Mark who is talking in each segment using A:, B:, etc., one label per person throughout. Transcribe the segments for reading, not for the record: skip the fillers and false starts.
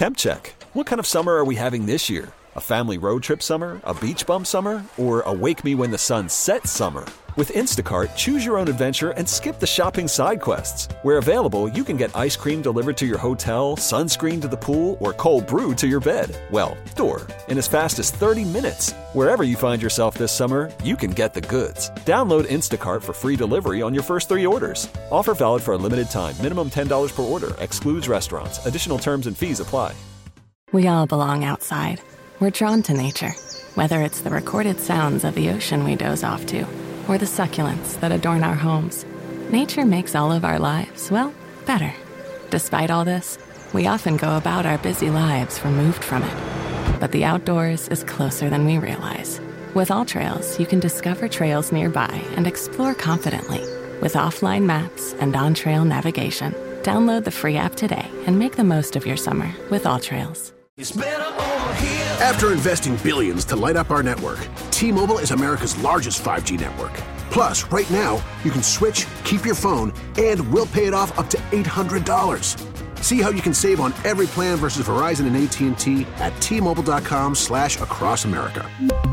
A: Temp check. What kind of summer are we having this year? A family road trip summer? A beach bum summer? Or a wake me when the sun sets summer? With Instacart, choose your own adventure and skip the shopping side quests. Where available, you can get ice cream delivered to your hotel, sunscreen to the pool, or cold brew to your bed. Well, door. In as fast as 30 minutes. Wherever you find yourself this summer, you can get the goods. Download Instacart for free delivery on your first 3 orders. Offer valid for a limited time. Minimum $10 per order. Excludes restaurants. Additional terms and fees apply.
B: We all belong outside. We're drawn to nature. Whether it's the recorded sounds of the ocean we doze off to, or the succulents that adorn our homes. Nature makes all of our lives, well, better. Despite all this, we often go about our busy lives removed from it. But the outdoors is closer than we realize. With AllTrails, you can discover trails nearby and explore confidently. With offline maps and on-trail navigation, download the free app today and make the most of your summer with AllTrails.
C: After investing billions to light up our network, T-Mobile is America's largest 5G network. Plus, right now, you can switch, keep your phone, and we'll pay it off up to $800. See how you can save on every plan versus Verizon and AT&T at T-Mobile.com/across America.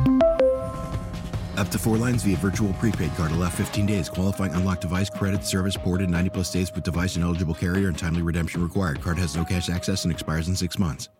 D: Up to 4 lines via virtual prepaid card. Allow 15 days. Qualifying unlocked device credit service ported 90-plus days with device and eligible carrier and timely redemption required. Card has no cash access and expires in 6 months.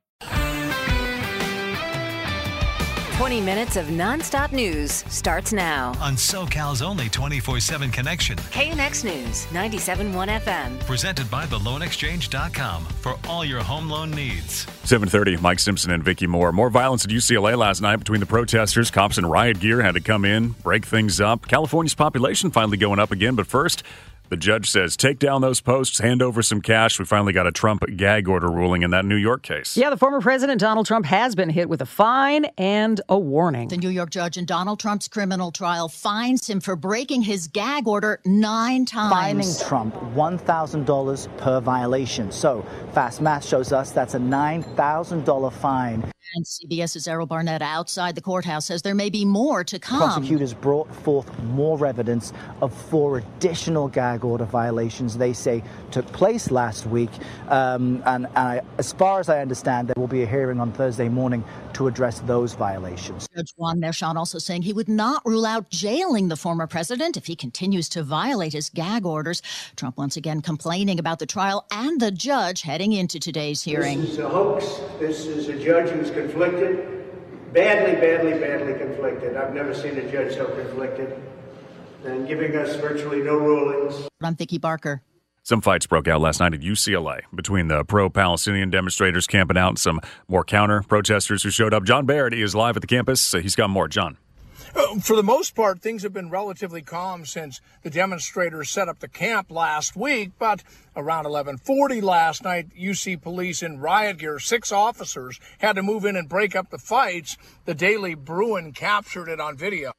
E: 20 minutes of nonstop news starts now.
F: On SoCal's only 24/7 connection.
E: KNX News, 97.1 FM.
F: Presented by theloanexchange.com for all your home loan needs.
G: 7:30, Mike Simpson and Vicky Moore. More violence at UCLA last night between the protesters. Cops in riot gear had to come in, break things up. California's population finally going up again, but first, the judge says, take down those posts, hand over some cash. We finally got a Trump gag order ruling in that New York case.
H: Yeah, the former president, Donald Trump, has been hit with a fine and a warning.
I: The New York judge in Donald Trump's criminal trial fines him for breaking his gag order 9 times.
J: Fining Trump $1,000 per violation. So, fast math shows us that's a $9,000 fine.
I: And CBS's Errol Barnett outside the courthouse says there may be more to come.
J: Prosecutors brought forth more evidence of 4 additional gag order violations they say took place last week. As far as I understand, there will be a hearing on Thursday morning to address those violations.
I: Judge Juan Merchan also saying he would not rule out jailing the former president if he continues to violate his gag orders. Trump once again complaining about the trial and the judge heading into today's hearing.
K: This is a hoax. This is a judge who's conflicted, badly conflicted. I've never seen a judge so conflicted, and giving us virtually no rulings.
I: I'm Vicky Barker.
G: Some fights broke out last night at UCLA between the pro-Palestinian demonstrators camping out and some more counter-protesters who showed up. John Barrett is live at the campus. He's got more. John.
L: For the most part, things have been relatively calm since the demonstrators set up the camp last week. But around 11:40 last night, UC police in riot gear, 6 officers, had to move in and break up the fights. The Daily Bruin captured it on video.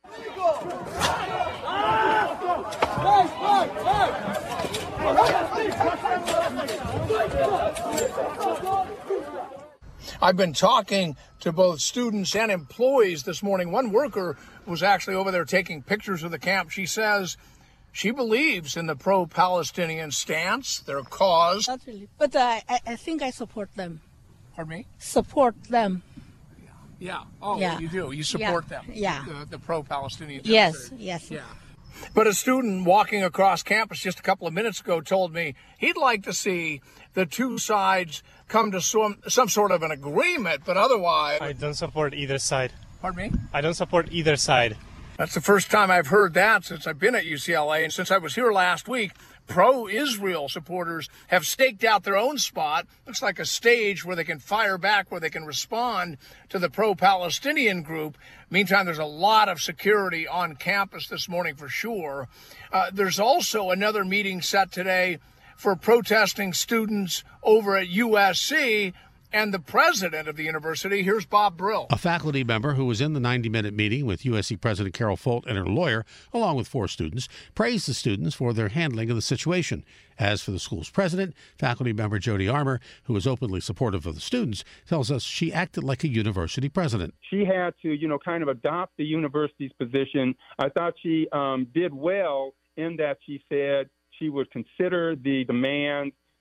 L: I've been talking to both students and employees this morning. One worker was actually over there taking pictures of the camp. She says she believes in the pro-Palestinian stance, their cause.
M: Not really, but I think I support them.
L: Pardon me?
M: Support them.
L: Yeah. Oh,
M: yeah.
L: You do. You support them.
M: Yeah.
L: The pro-Palestinian.
M: Yes.
L: Yeah. But a student walking across campus just a couple of minutes ago told me he'd like to see the two sides come to some sort of an agreement, but otherwise...
N: I don't support either side.
L: Pardon me?
N: I don't support either side.
L: That's the first time I've heard that since I've been at UCLA, and since I was here last week. Pro-Israel supporters have staked out their own spot. Looks like a stage where they can fire back, where they can respond to the pro-Palestinian group. Meantime, there's a lot of security on campus this morning for sure. There's also another meeting set today for protesting students over at USC. And the president of the university, here's Bob Brill.
O: A faculty member who was in the 90-minute meeting with USC President Carol Folt and her lawyer, along with 4 students, praised the students for their handling of the situation. As for the school's president, faculty member Jody Armour, who is openly supportive of the students, tells us she acted like a university president.
P: She had to, kind of adopt the university's position. I thought she did well in that she said she would consider the demands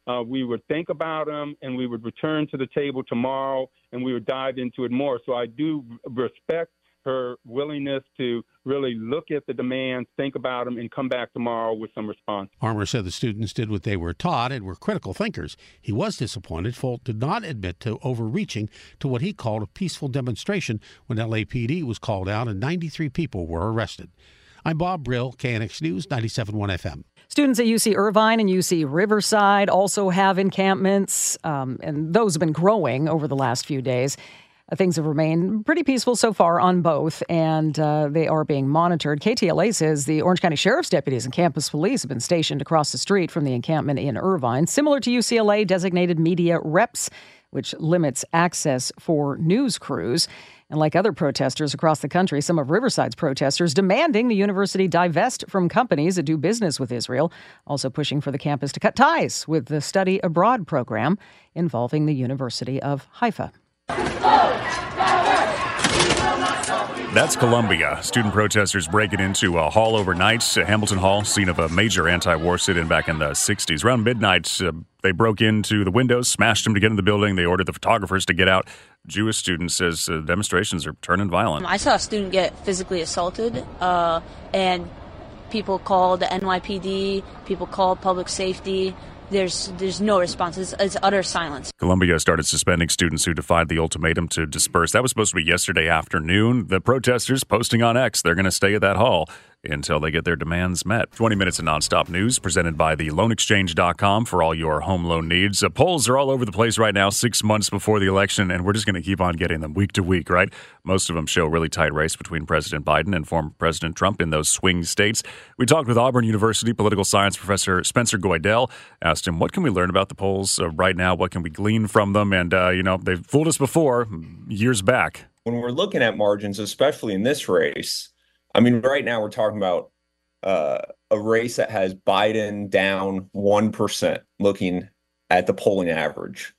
P: we would think about them, and we would return to the table tomorrow, and we would dive into it more. So I do respect her willingness to really look at the demands, think about them, and come back tomorrow with some response.
O: Armour said the students did what they were taught and were critical thinkers. He was disappointed Folt did not admit to overreaching to what he called a peaceful demonstration when LAPD was called out and 93 people were arrested. I'm Bob Brill, KNX News, 97.1 FM.
H: Students at UC Irvine and UC Riverside also have encampments, and those have been growing over the last few days. Things have remained pretty peaceful so far on both, and they are being monitored. KTLA says the Orange County Sheriff's deputies and campus police have been stationed across the street from the encampment in Irvine. Similar to UCLA, designated media reps, which limits access for news crews. And like other protesters across the country, some of Riverside's protesters demanding the university divest from companies that do business with Israel, also pushing for the campus to cut ties with the study abroad program involving the University of Haifa.
G: That's Columbia. Student protesters breaking into a hall overnight, Hamilton Hall, scene of a major anti-war sit-in back in the 60s. Around midnight, they broke into the windows, smashed them to get in the building. They ordered the photographers to get out. Jewish student says demonstrations are turning violent.
Q: I saw a student get physically assaulted, and people called the NYPD, people called public safety. There's no response. It's utter silence.
G: Columbia started suspending students who defied the ultimatum to disperse. That was supposed to be yesterday afternoon. The protesters posting on X they're going to stay at that hall until they get their demands met. 20 minutes of nonstop news presented by the loanexchange.com for all your home loan needs. Polls are all over the place right now, 6 months before the election, and we're just going to keep on getting them week to week, right? Most of them show a really tight race between President Biden and former President Trump in those swing states. We talked with Auburn University political science professor Spencer Goydell, asked him, what can we learn about the polls right now? What can we glean from them? And, they've fooled us before, years back.
R: When we're looking at margins, especially in this race, right now we're talking about a race that has Biden down 1%, looking at the polling average.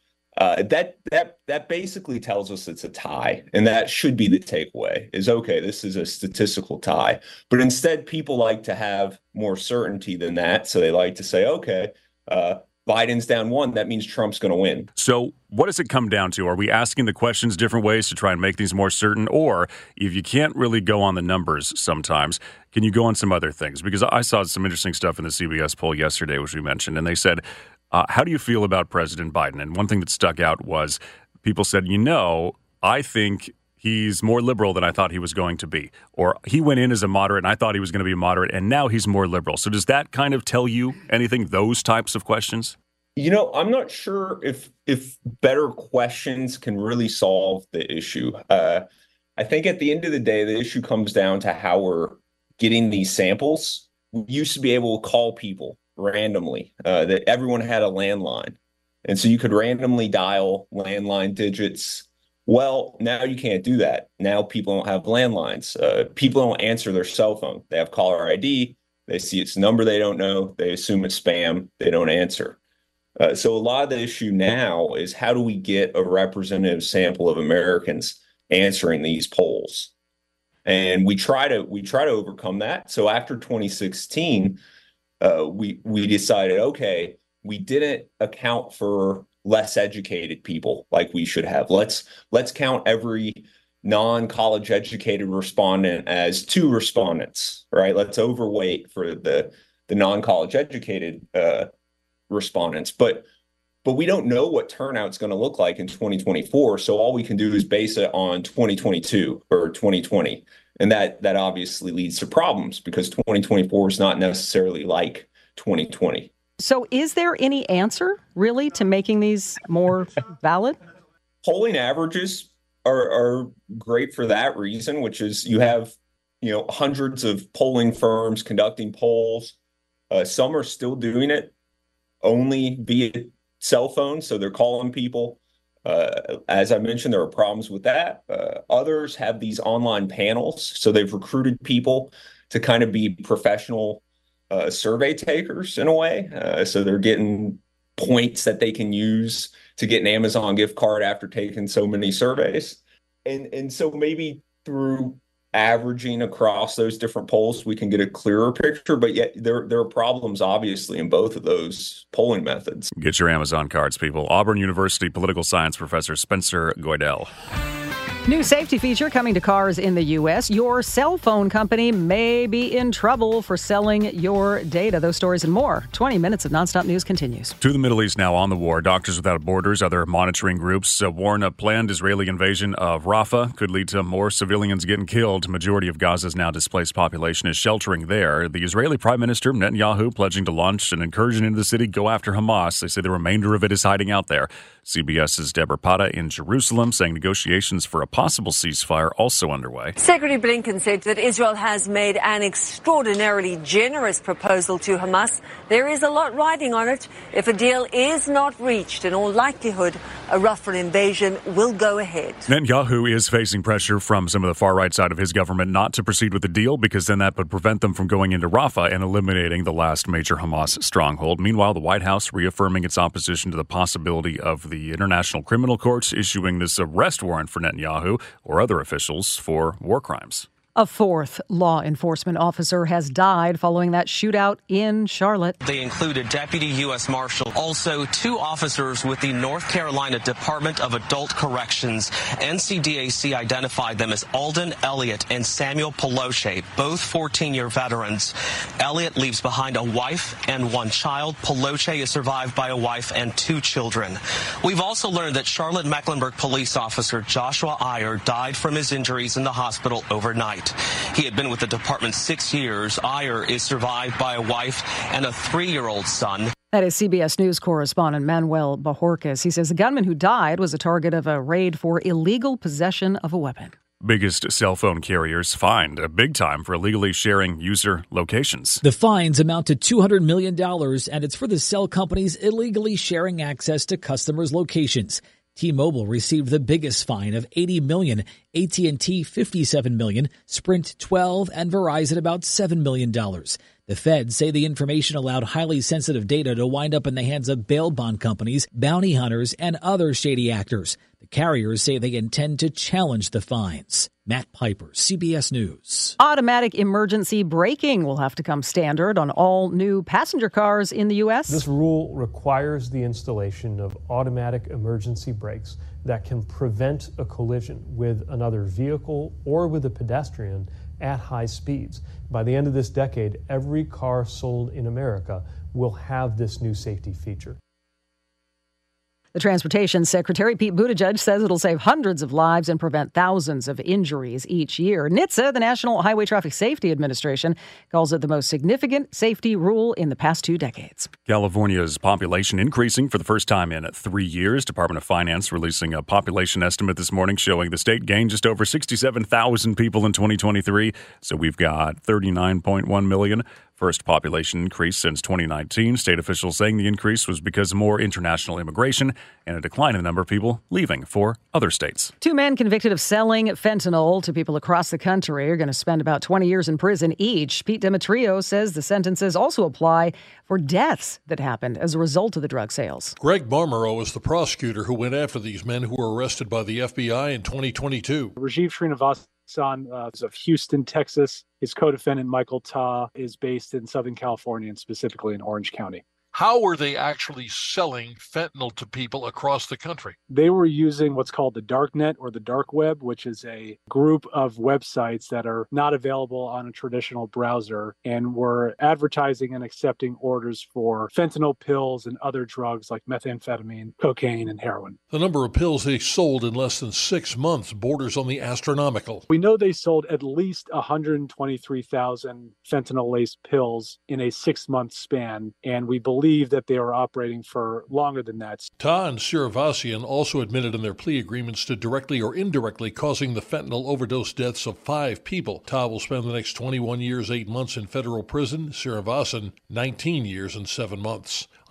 R: That basically tells us it's a tie, and that should be the takeaway. Is okay, this is a statistical tie, but instead people like to have more certainty than that, so they like to say, okay, Biden's down 1, that means Trump's going to win.
G: So what does it come down to? Are we asking the questions different ways to try and make things more certain? Or if you can't really go on the numbers sometimes, can you go on some other things? Because I saw some interesting stuff in the CBS poll yesterday, which we mentioned, and they said, how do you feel about President Biden? And one thing that stuck out was people said, I think he's more liberal than I thought he was going to be. Or he went in as a moderate, and I thought he was going to be a moderate, and now he's more liberal. So does that kind of tell you anything, those types of questions?
R: I'm not sure if better questions can really solve the issue. I think at the end of the day, the issue comes down to how we're getting these samples. We used to be able to call people randomly, that everyone had a landline. And so you could randomly dial landline digits. Well, now you can't do that. Now people don't have landlines. People don't answer their cell phone. They have caller ID. They see it's a number they don't know. They assume it's spam. They don't answer. So a lot of the issue now is how do we get a representative sample of Americans answering these polls? And we try to overcome that. So after 2016, we decided, okay, we didn't account for less educated people like we should have. Let's count every non-college educated respondent as 2 respondents, right? Let's overweight for the non-college educated respondents. But we don't know what turnout's going to look like in 2024. So all we can do is base it on 2022 or 2020. And that obviously leads to problems because 2024 is not necessarily like 2020.
H: So is there any answer, really, to making these more valid?
R: Polling averages are great for that reason, which is you have, hundreds of polling firms conducting polls. Some are still doing it only via cell phone, so they're calling people. As I mentioned, there are problems with that. Others have these online panels, so they've recruited people to kind of be professional survey takers in a way. So they're getting points that they can use to get an Amazon gift card after taking so many surveys. And so maybe through averaging across those different polls, we can get a clearer picture. But yet there are problems, obviously, in both of those polling methods.
G: Get your Amazon cards, people. Auburn University political science professor Spencer Goydell.
H: New safety feature coming to cars in the U.S. Your cell phone company may be in trouble for selling your data. Those stories and more. 20 minutes of nonstop news continues.
G: To the Middle East now on the war. Doctors Without Borders, other monitoring groups warn a planned Israeli invasion of Rafah could lead to more civilians getting killed. Majority of Gaza's now displaced population is sheltering there. The Israeli Prime Minister Netanyahu pledging to launch an incursion into the city, go after Hamas. They say the remainder of it is hiding out there. CBS's Deborah Pata in Jerusalem saying negotiations for a possible ceasefire also underway.
S: Secretary Blinken said that Israel has made an extraordinarily generous proposal to Hamas. There is a lot riding on it. If a deal is not reached, in all likelihood, a Rafah invasion will go ahead.
G: Netanyahu is facing pressure from some of the far-right side of his government not to proceed with the deal because then that would prevent them from going into Rafah and eliminating the last major Hamas stronghold. Meanwhile, the White House reaffirming its opposition to the possibility of the International Criminal Court issuing this arrest warrant for Netanyahu or other officials for war crimes.
H: A fourth law enforcement officer has died following that shootout in Charlotte.
T: They included Deputy U.S. Marshal, also 2 officers with the North Carolina Department of Adult Corrections. NCDAC identified them as Alden Elliott and Samuel Peloche, both 14-year veterans. Elliott leaves behind a wife and 1 child. Peloche is survived by a wife and 2 children. We've also learned that Charlotte-Mecklenburg police officer Joshua Iyer died from his injuries in the hospital overnight. He had been with the department 6 years. Iyer is survived by a wife and a 3-year-old son.
H: That is CBS News correspondent Manuel Bajorquez. He says the gunman who died was a target of a raid for illegal possession of a weapon.
G: Biggest cell phone carriers fined a big time for illegally sharing user locations.
U: The fines amount to $200 million, and it's for the cell companies illegally sharing access to customers' locations. T-Mobile received the biggest fine of $80 million, AT&T $57 million, Sprint $12, and Verizon about $7 million. The feds say the information allowed highly sensitive data to wind up in the hands of bail bond companies, bounty hunters, and other shady actors. The carriers say they intend to challenge the fines. Matt Piper, CBS News.
H: Automatic emergency braking will have to come standard on all new passenger cars in the U.S.
V: This rule requires the installation of automatic emergency brakes that can prevent a collision with another vehicle or with a pedestrian at high speeds. By the end of this decade, every car sold in America will have this new safety feature.
H: The Transportation Secretary, Pete Buttigieg, says it'll save hundreds of lives and prevent thousands of injuries each year. NHTSA, the National Highway Traffic Safety Administration, calls it the most significant safety rule in the past 2 decades.
G: California's population increasing for the first time in 3 years. Department of Finance releasing a population estimate this morning showing the state gained just over 67,000 people in 2023. So we've got 39.1 million. First population increase since 2019. State officials saying the increase was because of more international immigration and a decline in the number of people leaving for other states.
H: 2 men convicted of selling fentanyl to people across the country are going to spend about 20 years in prison each. Pete Demetrio says the sentences also apply for deaths that happened as a result of the drug sales.
W: Greg Marmero is the prosecutor who went after these men who were arrested by the FBI in 2022.
X: Rajiv Srinivasan is of Houston, Texas. His co-defendant, Michael Ta, is based in Southern California and specifically in Orange County.
W: How were they actually selling fentanyl to people across the country?
X: They were using what's called the dark net or the dark web, which is a group of websites that are not available on a traditional browser, and were advertising and accepting orders for fentanyl pills and other drugs like methamphetamine, cocaine, and heroin.
W: The number of pills they sold in less than 6 months borders on the astronomical.
X: We know they sold at least 123,000 fentanyl-laced pills in a 6-month span, and we believe that they were operating for longer than that.
W: Ta and Srinivasan also admitted in their plea agreements to directly or indirectly causing the fentanyl overdose deaths of 5 people. Ta will spend the next 21 years, 8 months in federal prison. Srinivasan, 19 years and 7 months.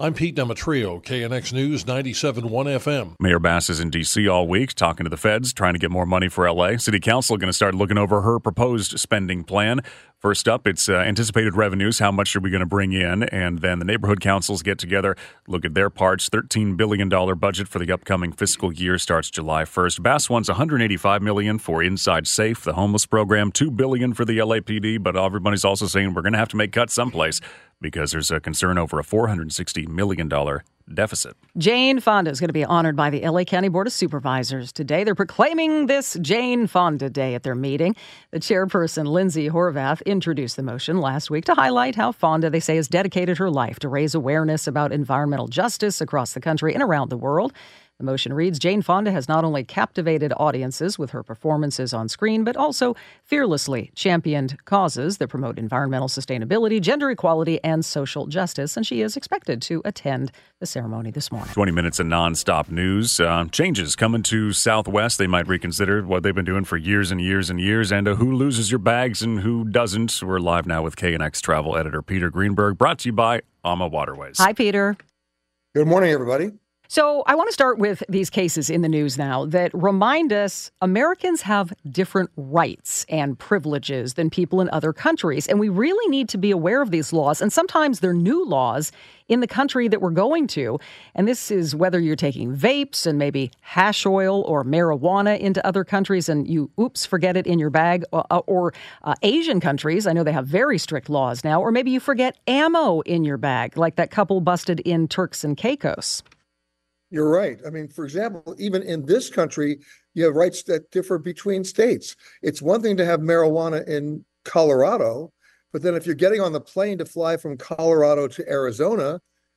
W: I'm Pete Demetrio, KNX News 97.1 FM.
G: Mayor Bass is in D.C. all week talking to the feds, trying to get more money for L.A. City Council going to start looking over her proposed spending plan. First up, it's anticipated revenues. How much are we going to bring in? And then the neighborhood councils get together, look at their parts. $13 billion budget for the upcoming fiscal year starts July 1st. Bass wants $185 million for Inside Safe, the homeless program, $2 billion for the LAPD. But everybody's also saying we're going to have to make cuts someplace because there's a concern over a $460 million deficit.
H: Jane Fonda is going to be honored by the LA County Board of Supervisors today. They're proclaiming this Jane Fonda Day at their meeting. The chairperson, Lindsay Horvath, introduced the motion last week to highlight how Fonda, they say, has dedicated her life to raise awareness about environmental justice across the country and around the world. The motion reads, Jane Fonda has not only captivated audiences with her performances on screen, but also fearlessly championed causes that promote environmental sustainability, gender equality, and social justice. And she is expected to attend the ceremony this morning.
G: 20 minutes of nonstop news. Changes coming to Southwest. They might reconsider what they've been doing for years and years and years. And who loses your bags and who doesn't. We're live now with KNX travel editor Peter Greenberg, brought to you by AMA Waterways.
H: Hi, Peter.
A: Good morning, everybody.
H: So I want to start with these cases in the news now that remind us Americans have different rights and privileges than people in other countries. And we really need to be aware of these laws. And sometimes they're new laws in the country that we're going to. And this is whether you're taking vapes and maybe hash oil or marijuana into other countries and you, forget it in your bag, or Asian countries. I know they have very strict laws now. Or maybe you forget ammo in your bag, like that couple busted in Turks and Caicos.
A: You're right. I mean, for example, even in this country, you have rights that differ between states. It's one thing to have marijuana in Colorado, but then if you're getting on the plane to fly from Colorado to Arizona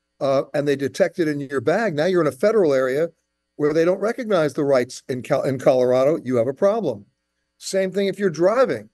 A: and they detect it in your bag, now you're in a federal area where they don't recognize the rights in Colorado, you have a problem. Same thing if you're driving.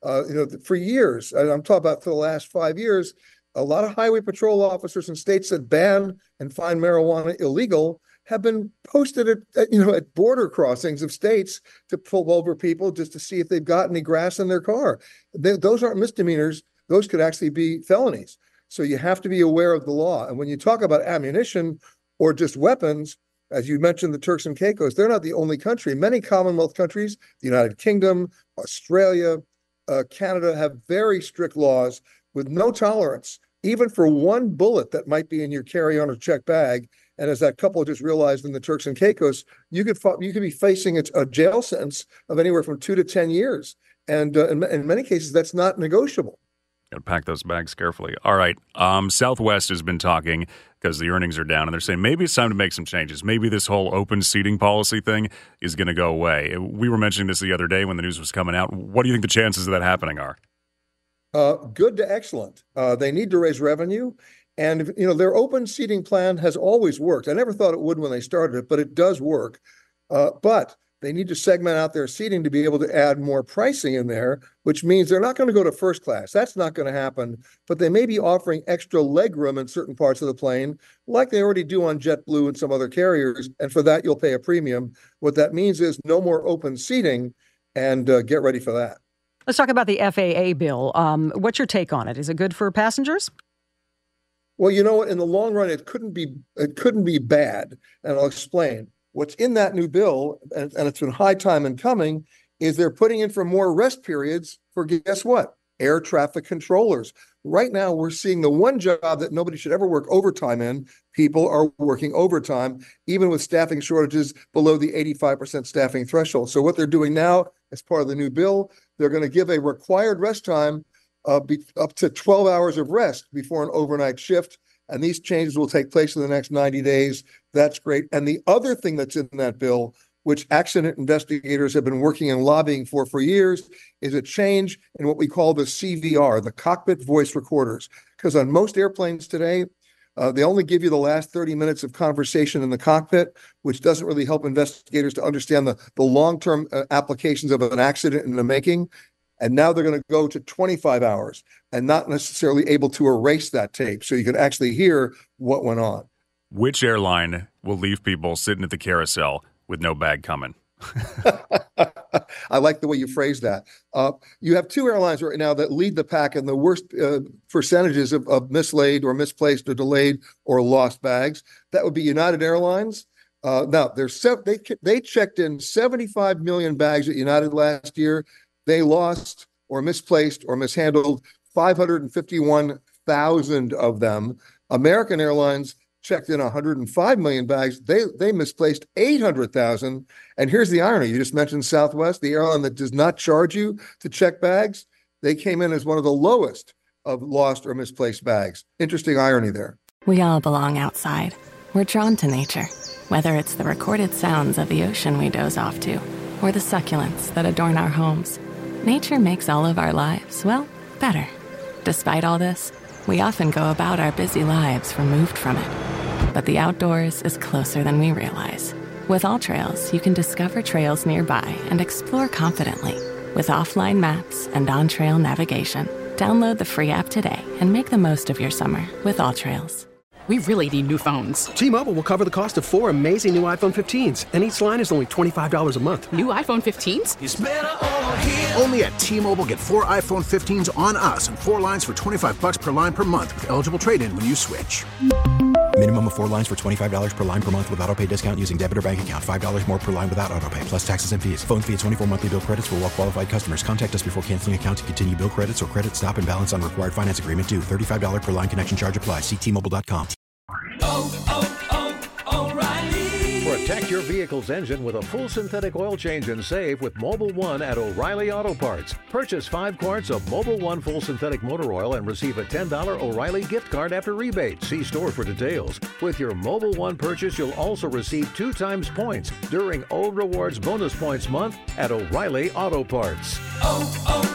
A: For years, and I'm talking about for the last 5 years, a lot of highway patrol officers in states that ban and find marijuana illegal have been posted at border crossings of states to pull over people just to see if they've got any grass in their car. Those aren't misdemeanors. Those could actually be felonies. So you have to be aware of the law. And when you talk about ammunition or just weapons, as you mentioned, the Turks and Caicos, they're not the only country. Many Commonwealth countries, the United Kingdom, Australia, Canada, have very strict laws with no tolerance, even for one bullet that might be in your carry-on or check bag. And as that couple just realized in the Turks and Caicos, you could be facing a jail sentence of anywhere from 2 to 10 years. And in many cases, that's not negotiable.
G: Got to pack those bags carefully. All right. Southwest has been talking because the earnings are down, and they're saying maybe it's time to make some changes. Maybe this whole open seating policy thing is going to go away. We were mentioning this the other day when the news was coming out. What do you think the chances of that happening are?
A: Good to excellent. They need to raise revenue. And, their open seating plan has always worked. I never thought it would when they started it, but it does work. But they need to segment out their seating to be able to add more pricing in there, which means they're not going to go to first class. That's not going to happen. But they may be offering extra legroom in certain parts of the plane, like they already do on JetBlue and some other carriers. And for that, you'll pay a premium. What that means is no more open seating, and get ready for that.
H: Let's talk about the FAA bill. What's your take on it? Is it good for passengers?
A: Well, you know what? In the long run, it couldn't be bad, and I'll explain. What's in that new bill, and it's been high time in coming, is they're putting in for more rest periods for, guess what? Air traffic controllers. Right now, we're seeing the one job that nobody should ever work overtime in. People are working overtime, even with staffing shortages below the 85% staffing threshold. So what they're doing now, as part of the new bill, they're going to give a required rest time up to 12 hours of rest before an overnight shift. And these changes will take place in the next 90 days. That's great. And the other thing that's in that bill, which accident investigators have been working and lobbying for years, is a change in what we call the CVR, the cockpit voice recorders. Because on most airplanes today, they only give you the last 30 minutes of conversation in the cockpit, which doesn't really help investigators to understand the long-term applications of an accident in the making. And now they're going to go to 25 hours and not necessarily able to erase that tape. So you can actually hear what went on.
G: Which airline will leave people sitting at the carousel with no bag coming?
A: I like the way you phrase that. You have two airlines right now that lead the pack in the worst percentages of mislaid or misplaced or delayed or lost bags. That would be United Airlines. Now, they checked in 75 million bags at United last year. They lost or misplaced or mishandled 551,000 of them. American Airlines checked in 105 million bags. They misplaced 800,000. And here's the irony. You just mentioned Southwest, the airline that does not charge you to check bags. They came in as one of the lowest of lost or misplaced bags. Interesting irony there.
B: We all belong outside. We're drawn to nature, whether it's the recorded sounds of the ocean we doze off to, or the succulents that adorn our homes. Nature makes all of our lives, well, better. Despite all this, we often go about our busy lives removed from it. But the outdoors is closer than we realize. With AllTrails, you can discover trails nearby and explore confidently. With offline maps and on-trail navigation, download the free app today and make the most of your summer with AllTrails.
C: We really need new phones.
D: T-Mobile will cover the cost of 4 amazing new iPhone 15s, and each line is only $25 a month.
C: New iPhone 15s?
D: It's better over here.
E: Only at T-Mobile, get 4 iPhone 15s on us and 4 lines for $25 per line per month with eligible trade-in when you switch.
Y: Minimum of 4 lines for $25 per line per month with autopay discount using debit or bank account. $5 more per line without autopay, plus taxes and fees. Phone fee at 24 monthly bill credits for well-qualified customers. Contact us before canceling account to continue bill credits or credit stop and balance on required finance agreement due. $35 per line connection charge applies. See T-Mobile.com.
Z: Protect your vehicle's engine with a full synthetic oil change and save with Mobil 1 at O'Reilly Auto Parts. Purchase 5 quarts of Mobil 1 full synthetic motor oil and receive a $10 O'Reilly gift card after rebate. See store for details. With your Mobil 1 purchase, you'll also receive 2 times points during O Rewards Bonus Points Month at O'Reilly Auto Parts.